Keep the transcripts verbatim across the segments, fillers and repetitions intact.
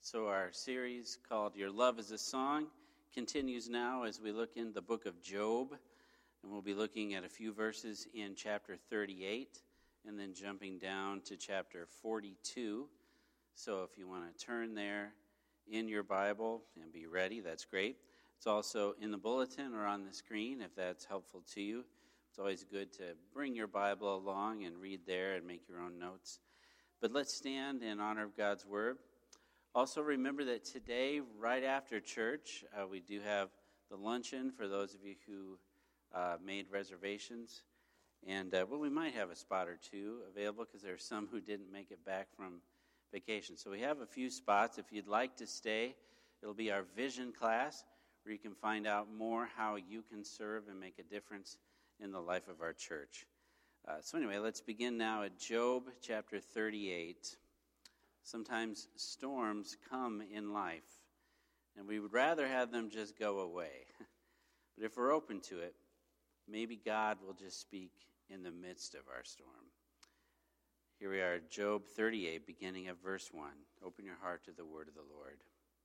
So our series called Your Love is a Song continues now as we look in the book of Job. And we'll be looking at a few verses in chapter thirty-eight and then jumping down to chapter forty-two. So if you want to turn there in your Bible and be ready, that's great. It's also in the bulletin or on the screen if that's helpful to you. It's always good to bring your Bible along and read there and make your own notes. But let's stand in honor of God's Word. Also remember that today, right after church, uh, we do have the luncheon for those of you who uh, made reservations. And, uh, well, we might have a spot or two available because there are some who didn't make it back from vacation. So we have a few spots. If you'd like to stay, it'll be our vision class where you can find out more how you can serve and make a difference in the life of our church. Uh, so anyway, let's begin now at Job chapter thirty-eight. Sometimes storms come in life, and we would rather have them just go away. But if we're open to it, maybe God will just speak in the midst of our storm. Here we are, Job thirty-eight, beginning of verse one. Open your heart to the word of the Lord.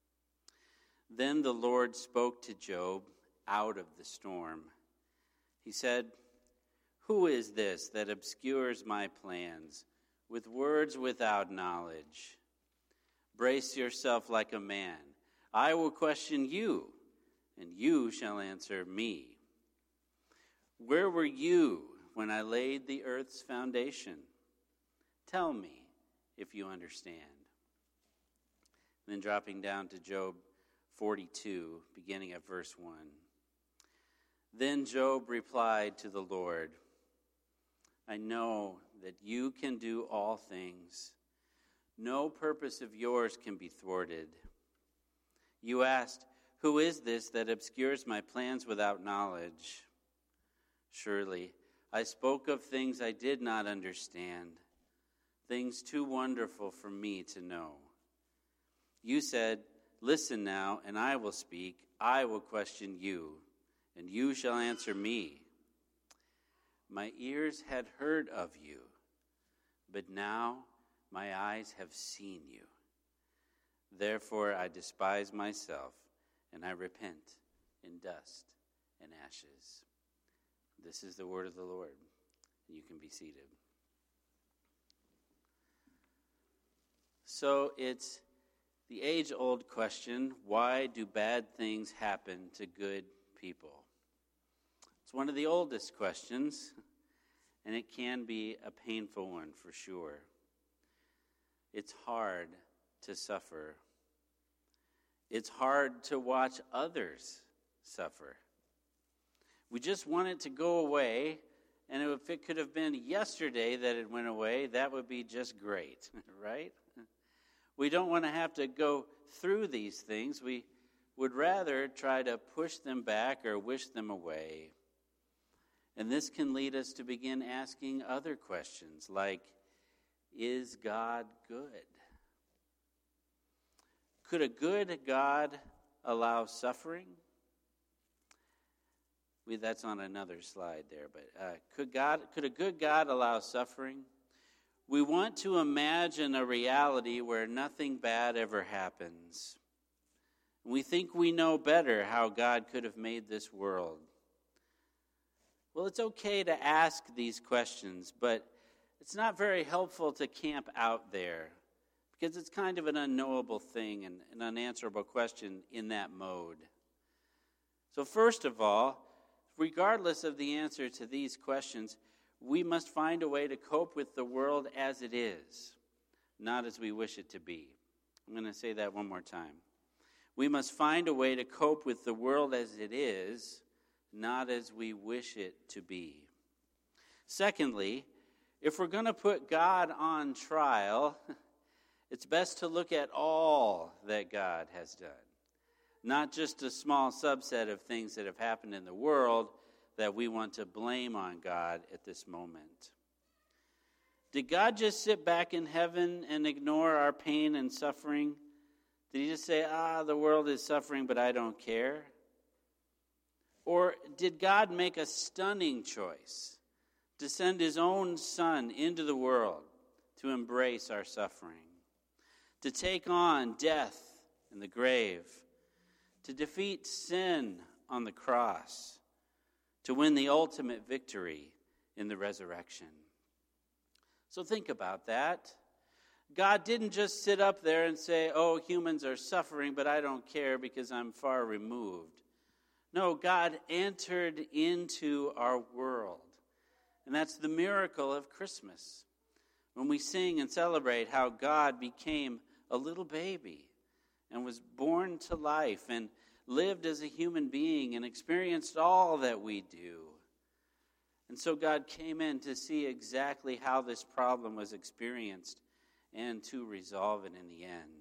Then the Lord spoke to Job out of the storm. He said, "Who is this that obscures my plans with words without knowledge? Brace yourself like a man. I will question you, and you shall answer me. Where were you when I laid the earth's foundation? Tell me if you understand." Then dropping down to Job forty-two, beginning at verse one. Then Job replied to the Lord, "I know that you can do all things. No purpose of yours can be thwarted. You asked, 'Who is this that obscures my plans without knowledge?' Surely I spoke of things I did not understand, things too wonderful for me to know. You said, 'Listen now, and I will speak. I will question you, and you shall answer me.' My ears had heard of you, but now my eyes have seen you. Therefore I despise myself, and I repent in dust and ashes." This is the word of the Lord. You can be seated. So it's the age-old question, why do bad things happen to good people? It's one of the oldest questions, and it can be a painful one for sure. It's hard to suffer. It's hard to watch others suffer. We just want it to go away, and if it could have been yesterday that it went away, that would be just great, right? We don't want to have to go through these things. We would rather try to push them back or wish them away. And this can lead us to begin asking other questions like, is God good? Could a good God allow suffering? We, that's on another slide there, but uh, could God, could a good God allow suffering? We want to imagine a reality where nothing bad ever happens. We think we know better how God could have made this world. Well, it's okay to ask these questions, but it's not very helpful to camp out there because it's kind of an unknowable thing and an unanswerable question in that mode. So first of all, regardless of the answer to these questions, we must find a way to cope with the world as it is, not as we wish it to be. I'm going to say that one more time. We must find a way to cope with the world as it is, not as we wish it to be. Secondly, if we're going to put God on trial, it's best to look at all that God has done, not just a small subset of things that have happened in the world that we want to blame on God at this moment. Did God just sit back in heaven and ignore our pain and suffering? Did he just say, ah, the world is suffering, but I don't care? Or did God make a stunning choice to send his own Son into the world to embrace our suffering, to take on death in the grave, to defeat sin on the cross, to win the ultimate victory in the resurrection. So think about that. God didn't just sit up there and say, oh, humans are suffering, but I don't care because I'm far removed. No, God entered into our world. And that's the miracle of Christmas. When we sing and celebrate how God became a little baby and was born to life and lived as a human being and experienced all that we do. And so God came in to see exactly how this problem was experienced and to resolve it in the end.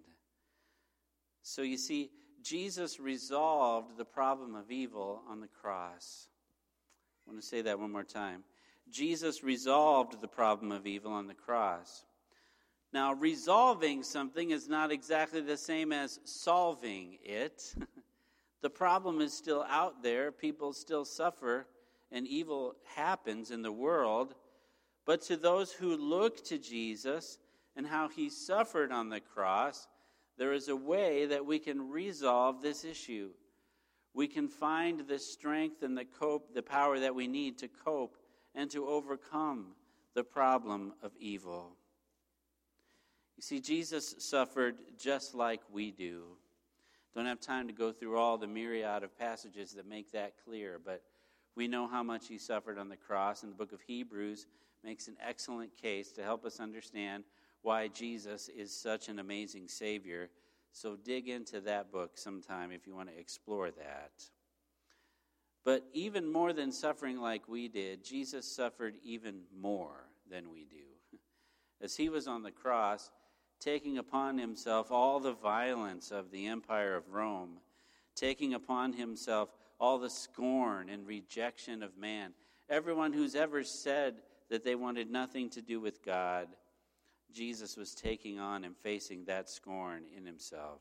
So you see, Jesus resolved the problem of evil on the cross. I want to say that one more time. Jesus resolved the problem of evil on the cross. Now, resolving something is not exactly the same as solving it. The problem is still out there. People still suffer, and evil happens in the world. But to those who look to Jesus and how he suffered on the cross, there is a way that we can resolve this issue. We can find the strength and the cope, the power that we need to cope and to overcome the problem of evil. You see, Jesus suffered just like we do. Don't have time to go through all the myriad of passages that make that clear, but we know how much he suffered on the cross, and the book of Hebrews makes an excellent case to help us understand why Jesus is such an amazing Savior. So dig into that book sometime if you want to explore that. But even more than suffering like we did, Jesus suffered even more than we do. As he was on the cross, taking upon himself all the violence of the empire of Rome, taking upon himself all the scorn and rejection of man, everyone who's ever said that they wanted nothing to do with God, Jesus was taking on and facing that scorn in himself.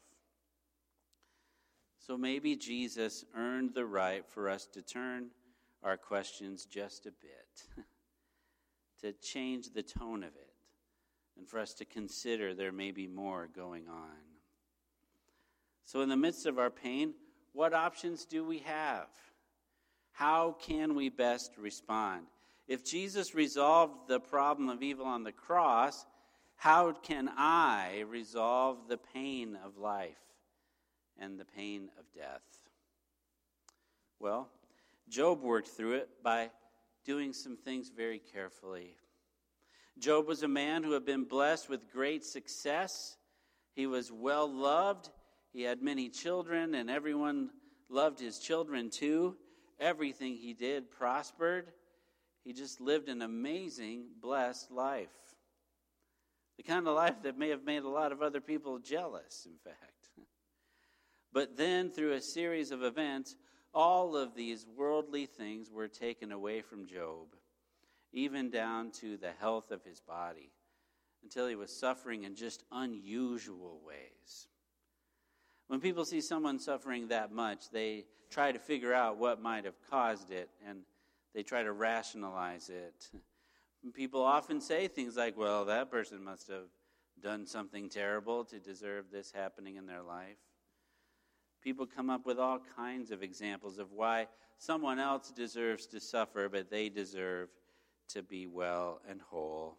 So maybe Jesus earned the right for us to turn our questions just a bit, to change the tone of it, and for us to consider there may be more going on. So in the midst of our pain, what options do we have? How can we best respond? If Jesus resolved the problem of evil on the cross, how can I resolve the pain of life and the pain of death? Well, Job worked through it by doing some things very carefully. Job was a man who had been blessed with great success. He was well loved. He had many children, and everyone loved his children too. Everything he did prospered. He just lived an amazing, blessed life. The kind of life that may have made a lot of other people jealous, in fact. But then, through a series of events, all of these worldly things were taken away from Job, even down to the health of his body, until he was suffering in just unusual ways. When people see someone suffering that much, they try to figure out what might have caused it, and they try to rationalize it. People often say things like, well, that person must have done something terrible to deserve this happening in their life. People come up with all kinds of examples of why someone else deserves to suffer, but they deserve to be well and whole.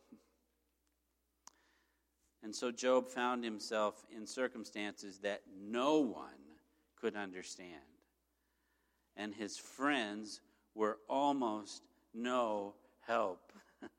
And so Job found himself in circumstances that no one could understand. And his friends were almost no help.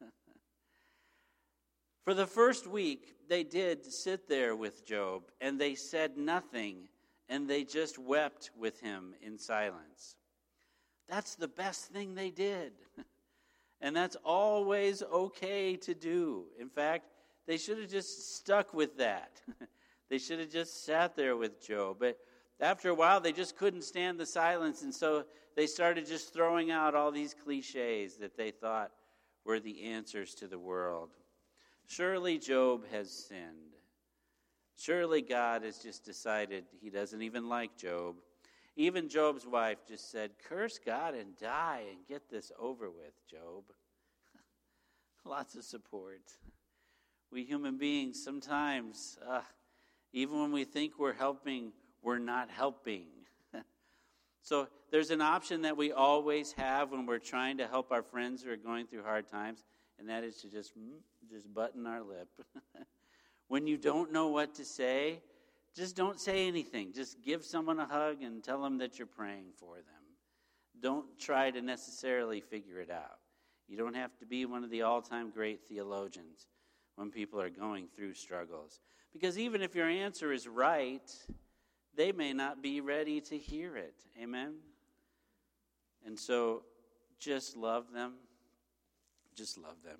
For the first week, they did sit there with Job, and they said nothing, and they just wept with him in silence. That's the best thing they did. And that's always okay to do. In fact, they should have just stuck with that. They should have just sat there with Job. But after a while, they just couldn't stand the silence, and so they started just throwing out all these cliches that they thought were the answers to the world. Surely Job has sinned. Surely God has just decided he doesn't even like Job. Even Job's wife just said, curse God and die and get this over with, Job. Lots of support. We human beings sometimes, uh, Even when we think we're helping, we're not helping. So there's an option that we always have when we're trying to help our friends who are going through hard times, and that is to just, just button our lip. When you don't know what to say, just don't say anything. Just give someone a hug and tell them that you're praying for them. Don't try to necessarily figure it out. You don't have to be one of the all-time great theologians when people are going through struggles. Because even if your answer is right, they may not be ready to hear it. Amen? And so just love them. Just love them.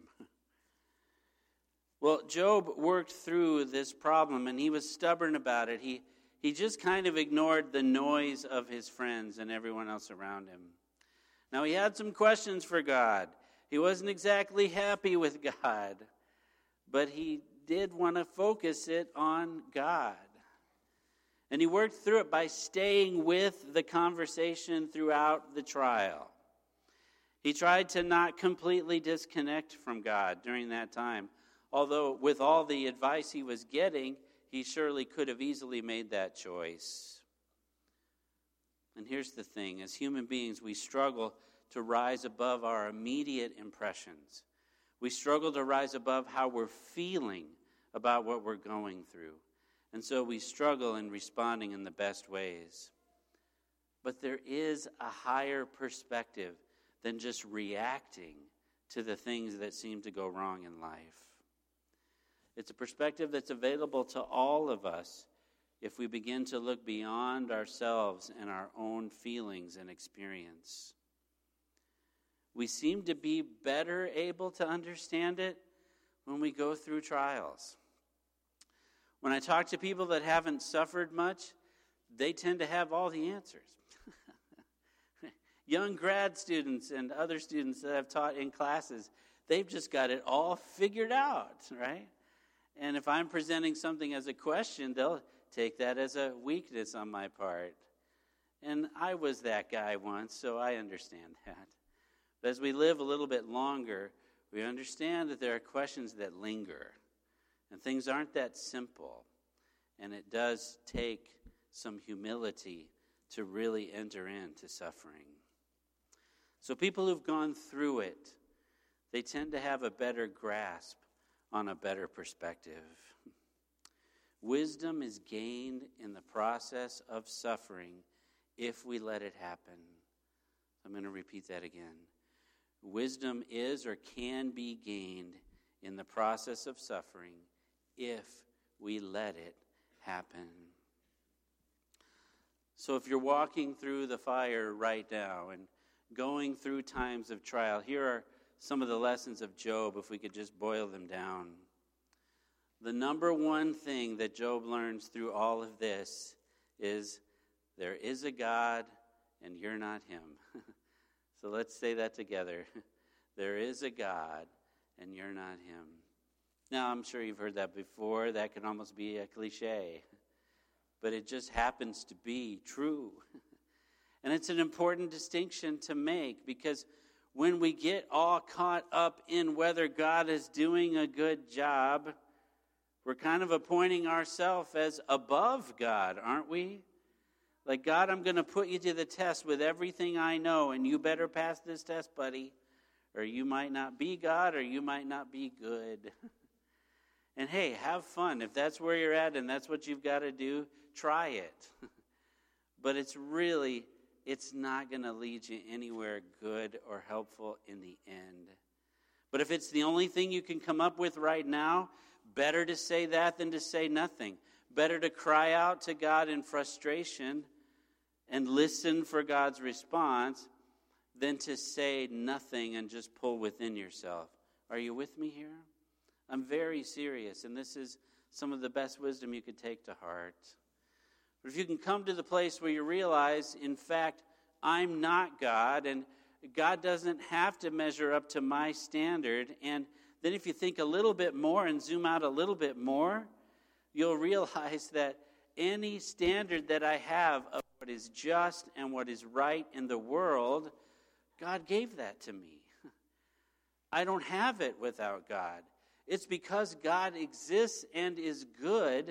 Well, Job worked through this problem, and he was stubborn about it. He, he just kind of ignored the noise of his friends and everyone else around him. Now, he had some questions for God. He wasn't exactly happy with God, but he did want to focus it on God. And he worked through it by staying with the conversation throughout the trial. He tried to not completely disconnect from God during that time, although with all the advice he was getting, he surely could have easily made that choice. And here's the thing, as human beings, we struggle to rise above our immediate impressions. We struggle to rise above how we're feeling about what we're going through. And so we struggle in responding in the best ways. But there is a higher perspective than just reacting to the things that seem to go wrong in life. It's a perspective that's available to all of us if we begin to look beyond ourselves and our own feelings and experience. We seem to be better able to understand it when we go through trials. When I talk to people that haven't suffered much, they tend to have all the answers. Young grad students and other students that I've taught in classes, they've just got it all figured out, right? And if I'm presenting something as a question, they'll take that as a weakness on my part. And I was that guy once, so I understand that. But as we live a little bit longer, we understand that there are questions that linger. And things aren't that simple. And it does take some humility to really enter into suffering. So people who've gone through it, they tend to have a better grasp on a better perspective. Wisdom is gained in the process of suffering if we let it happen. I'm going to repeat that again. Wisdom is or can be gained in the process of suffering if we let it happen. So if you're walking through the fire right now and going through times of trial, here are some of the lessons of Job, if we could just boil them down. The number one thing that Job learns through all of this is there is a God and you're not him. So let's say that together. There is a God and you're not him. Now, I'm sure you've heard that before. That can almost be a cliche. But it just happens to be true. And it's an important distinction to make, because when we get all caught up in whether God is doing a good job, we're kind of appointing ourselves as above God, aren't we? Like, God, I'm going to put you to the test with everything I know, and you better pass this test, buddy, or you might not be God, or you might not be good. And hey, have fun. If that's where you're at and that's what you've got to do, try it. But it's really, it's not going to lead you anywhere good or helpful in the end. But if it's the only thing you can come up with right now, better to say that than to say nothing. Better to cry out to God in frustration and listen for God's response than to say nothing and just pull within yourself. Are you with me here? I'm very serious, and this is some of the best wisdom you could take to heart. But if you can come to the place where you realize, in fact, I'm not God, and God doesn't have to measure up to my standard, and then if you think a little bit more and zoom out a little bit more, you'll realize that any standard that I have of what is just and what is right in the world, God gave that to me. I don't have it without God. It's because God exists and is good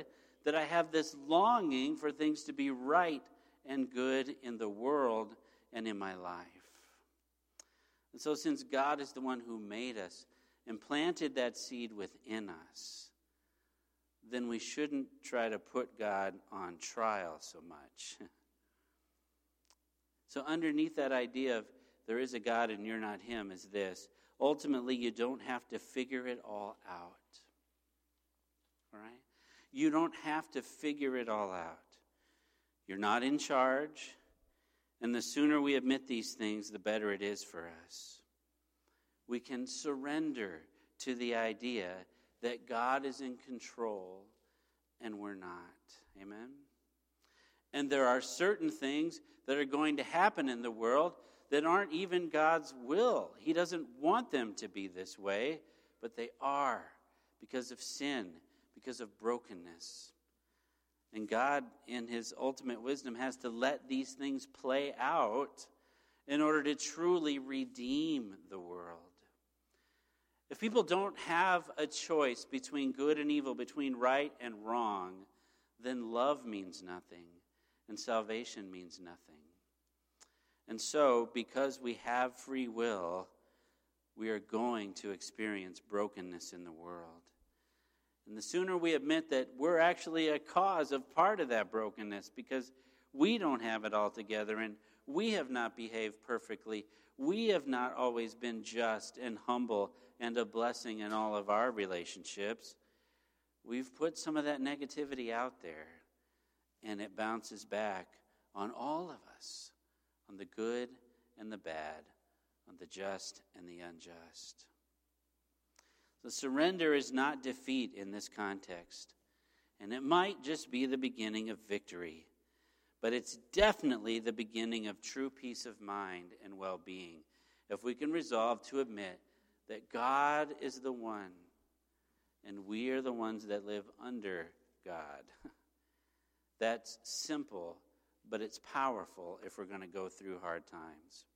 that I have this longing for things to be right and good in the world and in my life. And so since God is the one who made us and planted that seed within us, then we shouldn't try to put God on trial so much. So underneath that idea of there is a God and you're not him is this. Ultimately, you don't have to figure it all out. All right? You don't have to figure it all out. You're not in charge. And the sooner we admit these things, the better it is for us. We can surrender to the idea that God is in control and we're not. Amen? And there are certain things that are going to happen in the world that aren't even God's will. He doesn't want them to be this way, but they are because of sin, because of brokenness. And God, in his ultimate wisdom, has to let these things play out in order to truly redeem the world. If people don't have a choice between good and evil, between right and wrong, then love means nothing, and salvation means nothing. And so, because we have free will, we are going to experience brokenness in the world. And the sooner we admit that we're actually a cause of part of that brokenness because we don't have it all together and we have not behaved perfectly, we have not always been just and humble and a blessing in all of our relationships, we've put some of that negativity out there and it bounces back on all of us. On the good and the bad, on the just and the unjust. So surrender is not defeat in this context. And it might just be the beginning of victory. But it's definitely the beginning of true peace of mind and well-being. If we can resolve to admit that God is the one and we are the ones that live under God. That's simple. But it's powerful if we're going to go through hard times.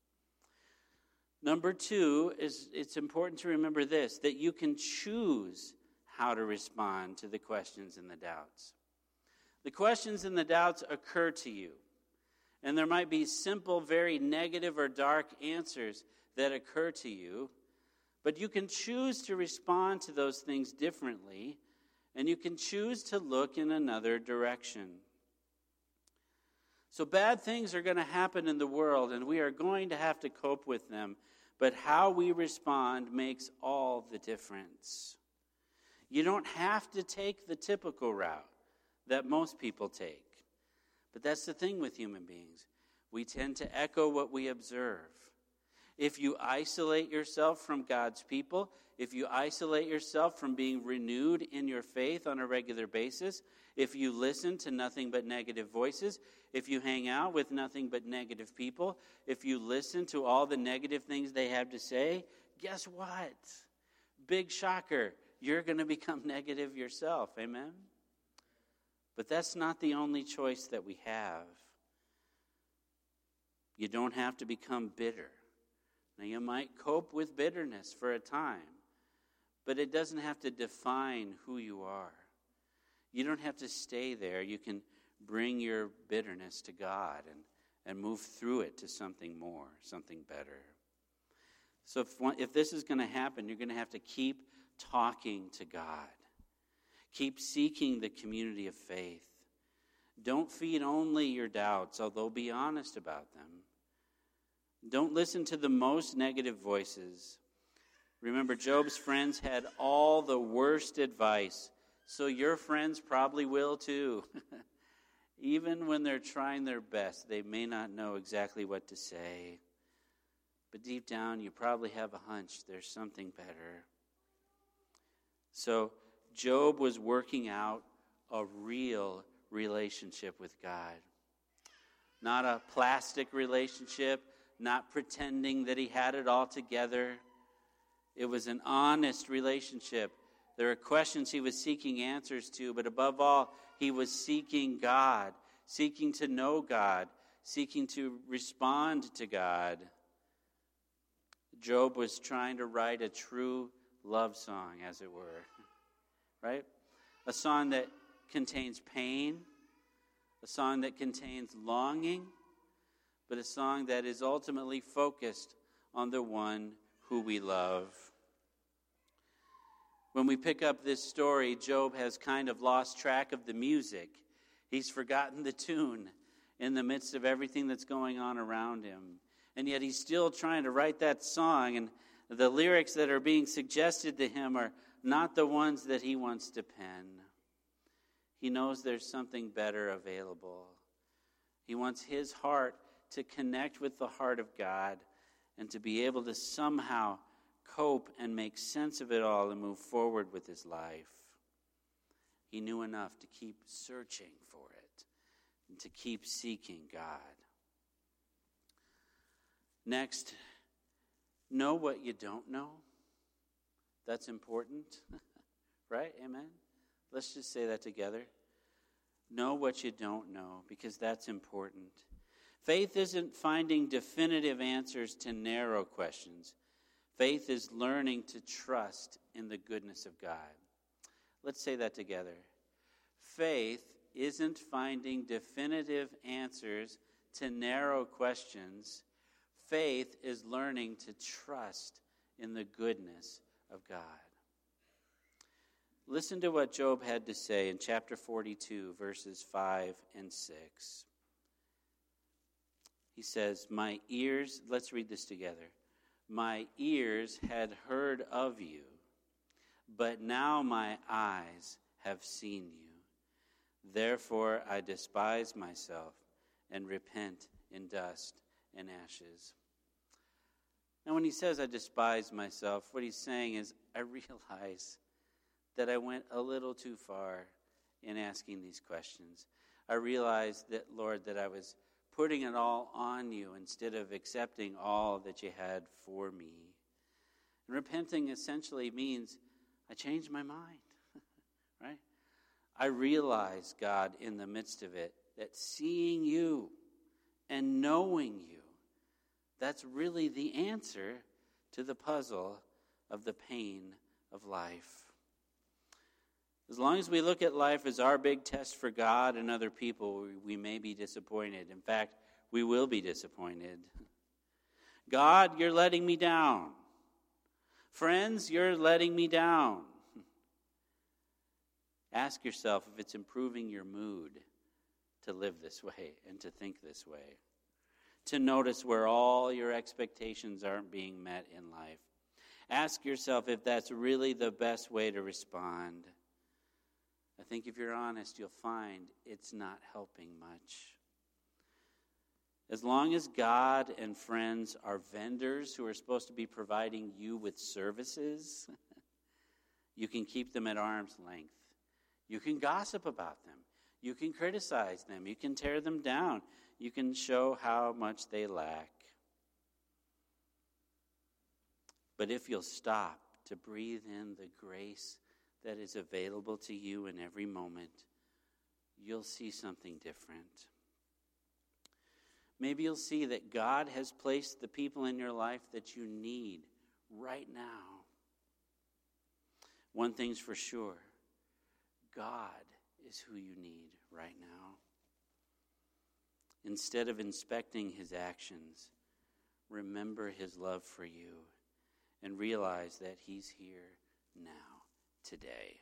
Number two is it's important to remember this, that you can choose how to respond to the questions and the doubts. The questions and the doubts occur to you. And there might be simple, very negative or dark answers that occur to you. But you can choose to respond to those things differently. And you can choose to look in another direction. So bad things are going to happen in the world, and we are going to have to cope with them. But how we respond makes all the difference. You don't have to take the typical route that most people take. But that's the thing with human beings. We tend to echo what we observe. If you isolate yourself from God's people, if you isolate yourself from being renewed in your faith on a regular basis, if you listen to nothing but negative voices, if you hang out with nothing but negative people, if you listen to all the negative things they have to say, guess what? Big shocker. You're going to become negative yourself. Amen? But that's not the only choice that we have. You don't have to become bitter. Now, you might cope with bitterness for a time, but it doesn't have to define who you are. You don't have to stay there. You can bring your bitterness to God and, and move through it to something more, something better. So if, if this is going to happen, you're going to have to keep talking to God. Keep seeking the community of faith. Don't feed only your doubts, although be honest about them. Don't listen to the most negative voices. Remember, Job's friends had all the worst advice, so your friends probably will too. Even when they're trying their best, they may not know exactly what to say. But deep down, you probably have a hunch there's something better. So Job was working out a real relationship with God. Not a plastic relationship, not pretending that he had it all together. It was an honest relationship. There are questions he was seeking answers to, but above all, he was seeking God, seeking to know God, seeking to respond to God. Job was trying to write a true love song, as it were, right? A song that contains pain, a song that contains longing, but a song that is ultimately focused on the one who we love. When we pick up this story, Job has kind of lost track of the music. He's forgotten the tune in the midst of everything that's going on around him. And yet he's still trying to write that song, and the lyrics that are being suggested to him are not the ones that he wants to pen. He knows there's something better available. He wants his heart to connect with the heart of God and to be able to somehow cope and make sense of it all and move forward with his life. He knew enough to keep searching for it and to keep seeking God. Next, know what you don't know. That's important, right? Amen? Let's just say that together. Know what you don't know, because that's important. Faith isn't finding definitive answers to narrow questions. Faith is learning to trust in the goodness of God. Let's say that together. Faith isn't finding definitive answers to narrow questions. Faith is learning to trust in the goodness of God. Listen to what Job had to say in chapter forty-two, verses five and six. He says, my ears, let's read this together. My ears had heard of you, but now my eyes have seen you. Therefore I despise myself and repent in dust and ashes. Now when he says I despise myself, what he's saying is I realize that I went a little too far in asking these questions. I realized that, Lord, that I was putting it all on you instead of accepting all that you had for me. And repenting essentially means I changed my mind, right? I realized, God, in the midst of it, that seeing you and knowing you, that's really the answer to the puzzle of the pain of life. As long as we look at life as our big test for God and other people, we may be disappointed. In fact, we will be disappointed. God, you're letting me down. Friends, you're letting me down. Ask yourself if it's improving your mood to live this way and to think this way. To notice where all your expectations aren't being met in life. Ask yourself if that's really the best way to respond. I think if you're honest, you'll find it's not helping much. As long as God and friends are vendors who are supposed to be providing you with services, you can keep them at arm's length. You can gossip about them. You can criticize them. You can tear them down. You can show how much they lack. But if you'll stop to breathe in the grace that is available to you in every moment, you'll see something different. Maybe you'll see that God has placed the people in your life that you need right now. One thing's for sure, God is who you need right now. Instead of inspecting his actions, remember his love for you and realize that he's here now. Today.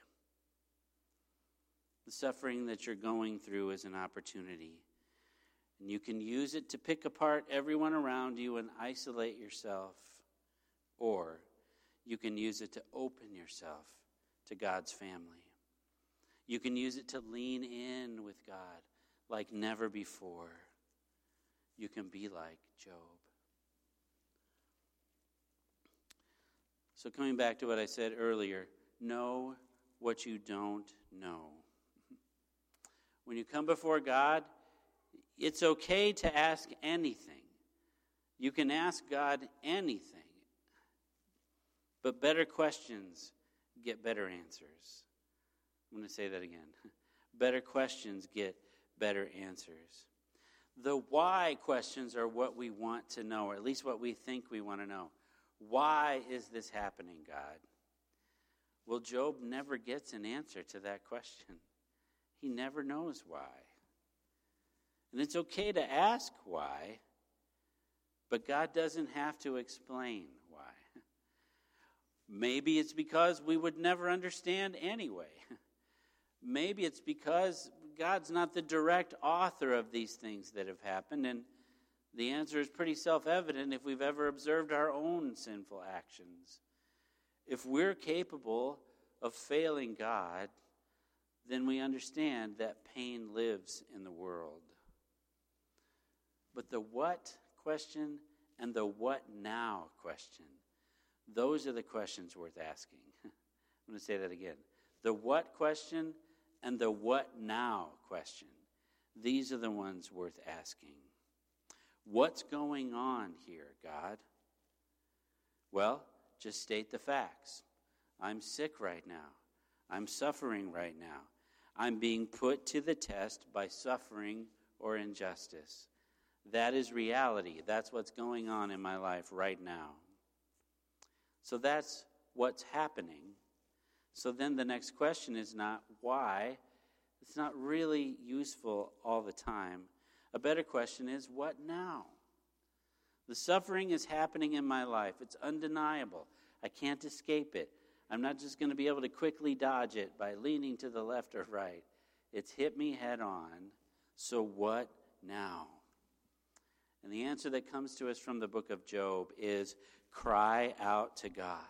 The suffering that you're going through is an opportunity. And you can use it to pick apart everyone around you and isolate yourself. Or you can use it to open yourself to God's family. You can use it to lean in with God like never before. You can be like Job. So coming back to what I said earlier, know what you don't know. When you come before God, it's okay to ask anything. You can ask God anything. But better questions get better answers. I'm going to say that again. Better questions get better answers. The why questions are what we want to know, or at least what we think we want to know. Why is this happening, God? Well, Job never gets an answer to that question. he never knows why. And it's okay to ask why, but God doesn't have to explain why. Maybe it's because we would never understand anyway. Maybe it's because God's not the direct author of these things that have happened, and the answer is pretty self-evident if we've ever observed our own sinful actions. If we're capable of failing God, then we understand that pain lives in the world. But the what question and the what now question, those are the questions worth asking. I'm going to say that again. The what question and the what now question, these are the ones worth asking. What's going on here, God? Well, just state the facts. I'm sick right now. I'm suffering right now. I'm being put to the test by suffering or injustice. That is reality. That's what's going on in my life right now. So that's what's happening. So then the next question is not why. It's not really useful all the time. A better question is, what now? The suffering is happening in my life. It's undeniable. I can't escape it. I'm not just going to be able to quickly dodge it by leaning to the left or right. It's hit me head on. So what now? And the answer that comes to us from the book of Job is cry out to God.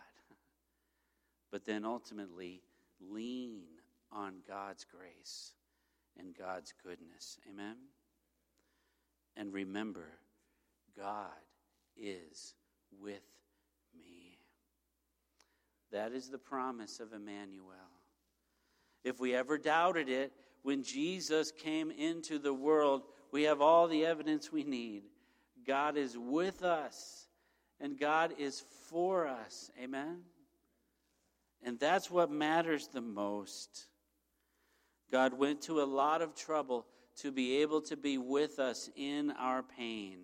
But then ultimately lean on God's grace and God's goodness. Amen? And remember, God is with me. That is the promise of Emmanuel. If we ever doubted it, when Jesus came into the world, we have all the evidence we need. God is with us, and God is for us. Amen? And that's what matters the most. God went to a lot of trouble to be able to be with us in our pain.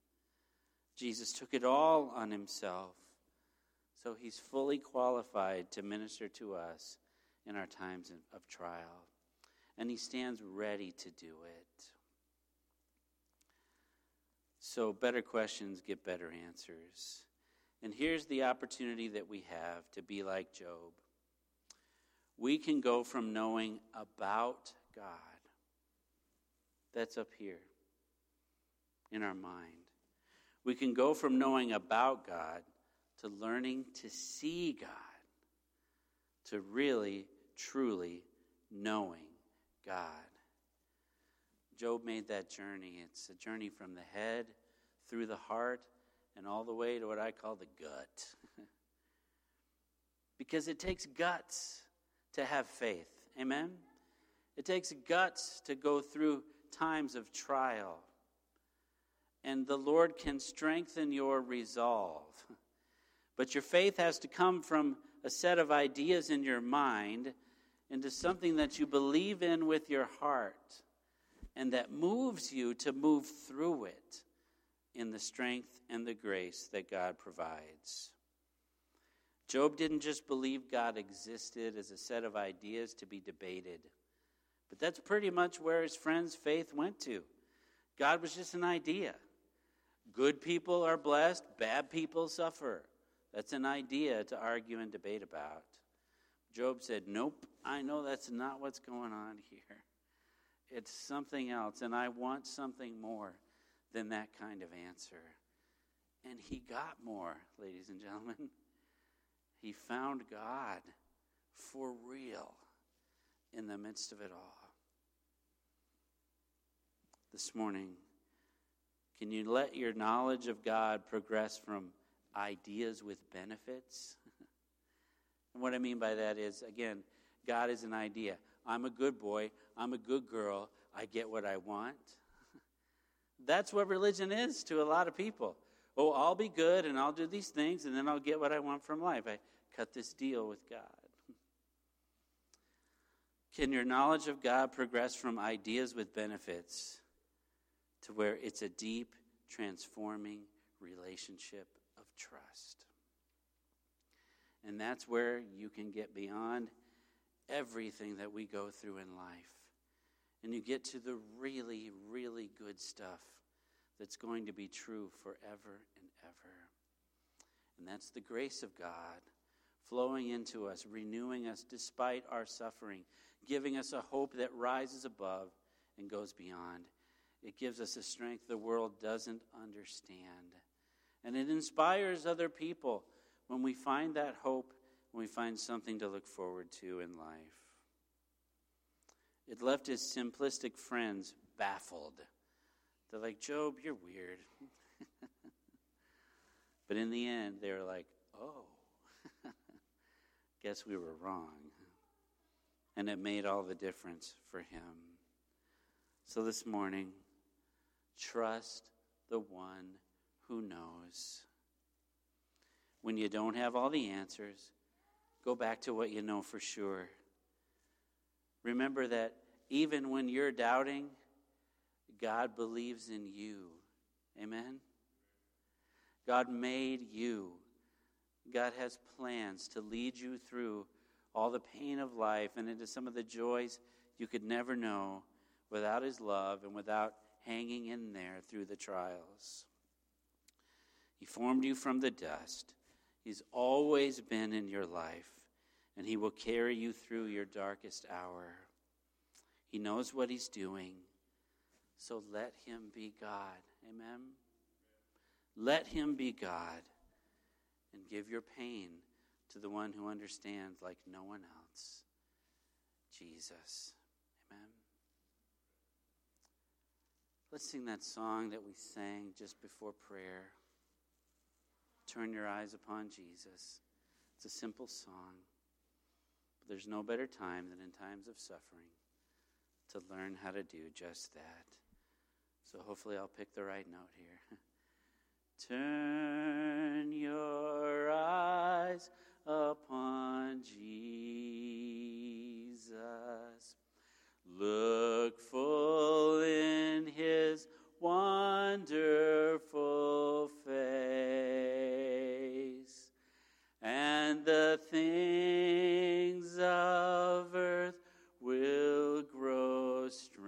Jesus took it all on himself, so he's fully qualified to minister to us in our times of trial. And he stands ready to do it. So better questions get better answers. And here's the opportunity that we have to be like Job. We can go from knowing about God, that's up here in our mind. We can go from knowing about God to learning to see God, to really, truly knowing God. Job made that journey. It's a journey from the head through the heart and all the way to what I call the gut. Because it takes guts to have faith. Amen? It takes guts to go through times of trial. And the Lord can strengthen your resolve. But your faith has to come from a set of ideas in your mind into something that you believe in with your heart and that moves you to move through it in the strength and the grace that God provides. Job didn't just believe God existed as a set of ideas to be debated, but that's pretty much where his friend's faith went to. God was just an idea. Good people are blessed, bad people suffer. That's an idea to argue and debate about. Job said, nope, I know that's not what's going on here. It's something else, and I want something more than that kind of answer. And he got more, ladies and gentlemen. He found God for real in the midst of it all. This morning, can you let your knowledge of God progress from ideas with benefits? And what I mean by that is, again, God is an idea. I'm a good boy. I'm a good girl. I get what I want. That's what religion is to a lot of people. Oh, I'll be good and I'll do these things and then I'll get what I want from life. I cut this deal with God. Can your knowledge of God progress from ideas with benefits to where it's a deep, transforming relationship of trust? And that's where you can get beyond everything that we go through in life and you get to the really, really good stuff that's going to be true forever and ever. And that's the grace of God flowing into us, renewing us despite our suffering, giving us a hope that rises above and goes beyond. It gives us a strength the world doesn't understand. And it inspires other people when we find that hope, when we find something to look forward to in life. It left his simplistic friends baffled. They're like, Job, you're weird. But in the end, they were like, oh, guess we were wrong. And it made all the difference for him. So this morning, trust the one who knows. When you don't have all the answers, go back to what you know for sure. Remember that even when you're doubting, God believes in you. Amen? God made you. God has plans to lead you through all the pain of life and into some of the joys you could never know without his love and without hanging in there through the trials. He formed you from the dust. He's always been in your life, and he will carry you through your darkest hour. He knows what he's doing, so let him be God. Amen? Let him be God, and give your pain to the one who understands like no one else, Jesus. Amen? Let's sing that song that we sang just before prayer. Turn your eyes upon Jesus. It's a simple song, but there's no better time than in times of suffering to learn how to do just that. So hopefully I'll pick the right note here. Turn your eyes upon Jesus. Look full in his wonderful face, and the things of earth will grow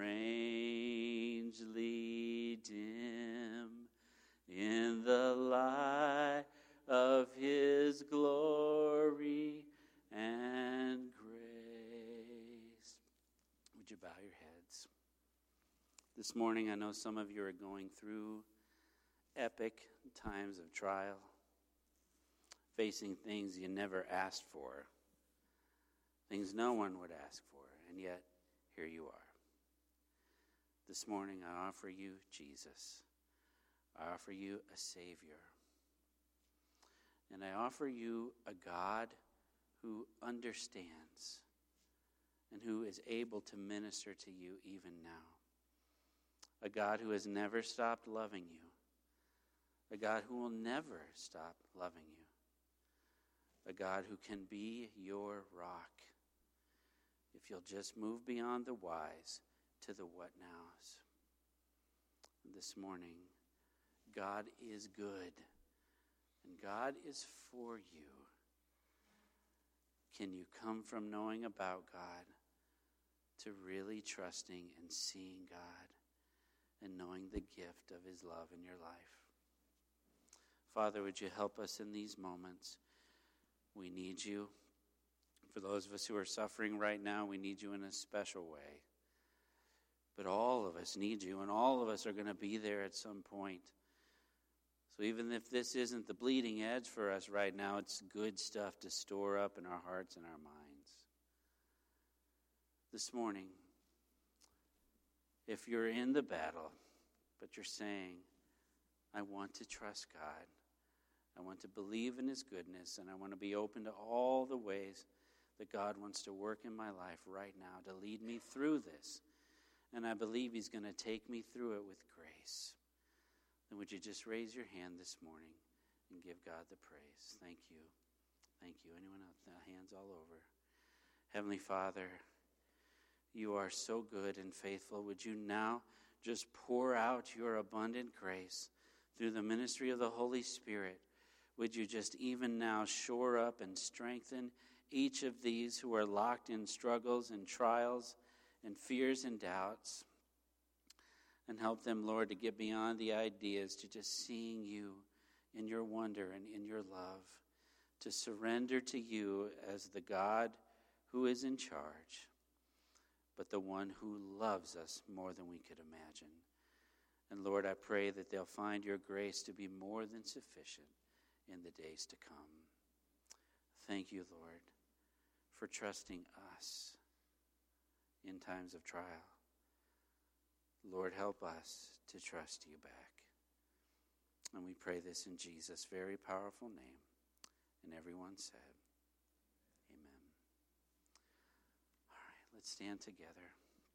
strangely dim in the light of his glory and grace. Would you bow your heads? This morning, I know some of you are going through epic times of trial, facing things you never asked for, things no one would ask for, and yet here you are. This morning, I offer you Jesus. I offer you a Savior. And I offer you a God who understands and who is able to minister to you even now. A God who has never stopped loving you. A God who will never stop loving you. A God who can be your rock if you'll just move beyond the whys to the what-nows. This morning, God is good, and God is for you. Can you come from knowing about God to really trusting and seeing God and knowing the gift of his love in your life? Father, would you help us in these moments? We need you. For those of us who are suffering right now, we need you in a special way. But all of us need you, and all of us are going to be there at some point. So even if this isn't the bleeding edge for us right now, it's good stuff to store up in our hearts and our minds. This morning, if you're in the battle, but you're saying, I want to trust God, I want to believe in his goodness, and I want to be open to all the ways that God wants to work in my life right now to lead me through this. And I believe he's going to take me through it with grace. Then would you just raise your hand this morning and give God the praise? Thank you. Thank you. Anyone else? Hands all over. Heavenly Father, you are so good and faithful. Would you now just pour out your abundant grace through the ministry of the Holy Spirit? Would you just even now shore up and strengthen each of these who are locked in struggles and trials and fears and doubts. And help them, Lord, to get beyond the ideas to just seeing you in your wonder and in your love, to surrender to you as the God who is in charge, but the one who loves us more than we could imagine. And Lord, I pray that they'll find your grace to be more than sufficient in the days to come. Thank you, Lord, for trusting us in times of trial. Lord, help us to trust you back. And we pray this in Jesus' very powerful name. And everyone said, amen. All right, let's stand together.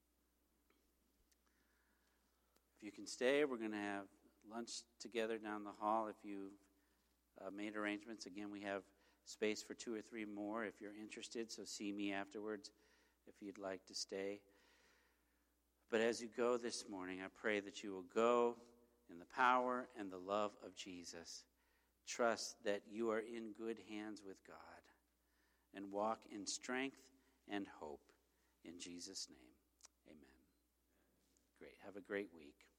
If you can stay, we're going to have lunch together down the hall. If you've uh, made arrangements, again, we have space for two or three more if you're interested. So see me afterwards if you'd like to stay. But as you go this morning, I pray that you will go in the power and the love of Jesus. Trust that you are in good hands with God and walk in strength and hope in Jesus' name. Amen. Great. Have a great week.